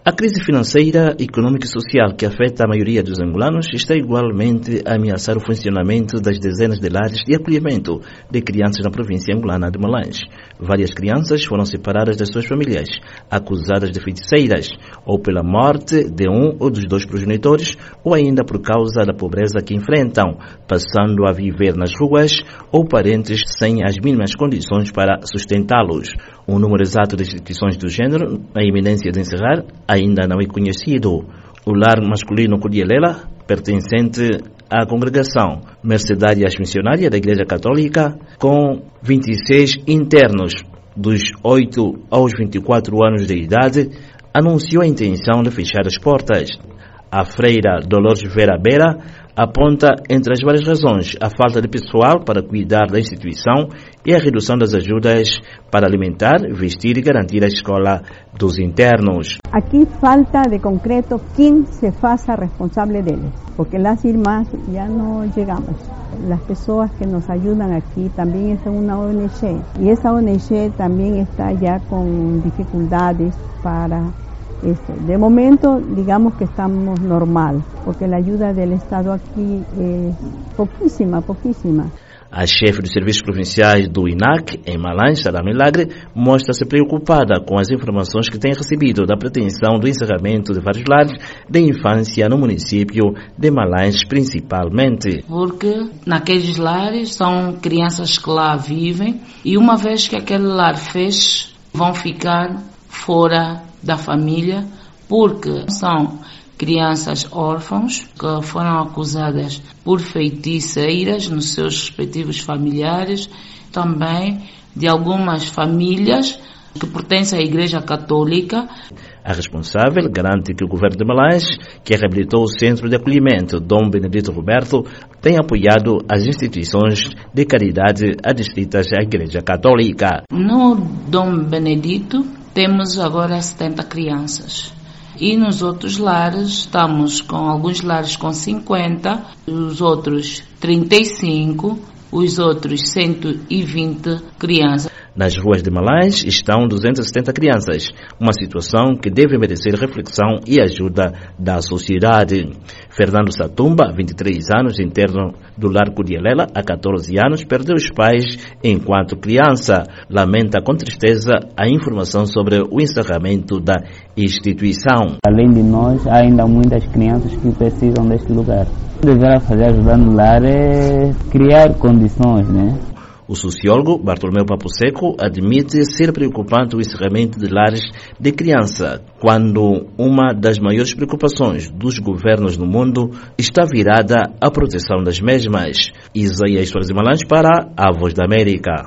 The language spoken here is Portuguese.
A crise financeira, econômica e social que afeta a maioria dos angolanos está igualmente a ameaçar o funcionamento das dezenas de lares de acolhimento de crianças na província angolana de Malanje. Várias crianças foram separadas das suas famílias, acusadas de feiticeiras, ou pela morte de um ou dos dois progenitores, ou ainda por causa da pobreza que enfrentam, passando a viver nas ruas ou parentes sem as mínimas condições para sustentá-los. O número exato de instituições do género, a iminência de encerrar, ainda não é conhecido. O lar masculino Cudielela, pertencente à congregação Mercedárias Missionária da Igreja Católica, com 26 internos dos 8 aos 24 anos de idade, anunciou a intenção de fechar as portas. A freira Dolores Vera Beira aponta, entre as várias razões, a falta de pessoal para cuidar da instituição e a redução das ajudas para alimentar, vestir e garantir a escola dos internos. Aqui falta de concreto quem se faça responsável deles, porque las irmãs já não chegamos. As pessoas que nos ajudam aqui também são uma ONG e essa ONG também está já com dificuldades para de momento, digamos que estamos normal, porque a ajuda do Estado aqui é pouquíssima. A chefe dos serviços provinciais do INAC, em Malanje, Sara Milagre, mostra-se preocupada com as informações que tem recebido da pretensão do encerramento de vários lares de infância no município de Malanje, principalmente. Porque naqueles lares são crianças que lá vivem e uma vez que aquele lar feche, vão ficar fora da família, porque são crianças órfãos que foram acusadas por feiticeiras nos seus respectivos familiares, também de algumas famílias que pertencem à Igreja Católica. A responsável garante que o governo de Malanje, que reabilitou o centro de acolhimento Dom Benedito Roberto, tem apoiado as instituições de caridade adstritas à Igreja Católica. No Dom Benedito temos agora 70 crianças. E nos outros lares, estamos com alguns lares com 50, os outros 35, os outros 120 crianças. Nas ruas de Malanje estão 270 crianças, uma situação que deve merecer reflexão e ajuda da sociedade. Fernando Satumba, 23 anos, interno do lar Cudielela, há 14 anos, perdeu os pais enquanto criança. Lamenta com tristeza a informação sobre o encerramento da instituição. Além de nós, há ainda muitas crianças que precisam deste lugar. O que deverá fazer ajudando o lar é criar condições, né? O sociólogo Bartolomeu Papo Seco admite ser preocupante o encerramento de lares de criança, quando uma das maiores preocupações dos governos no mundo está virada à proteção das mesmas. Isaías Soares de Malanje para a Voz da América.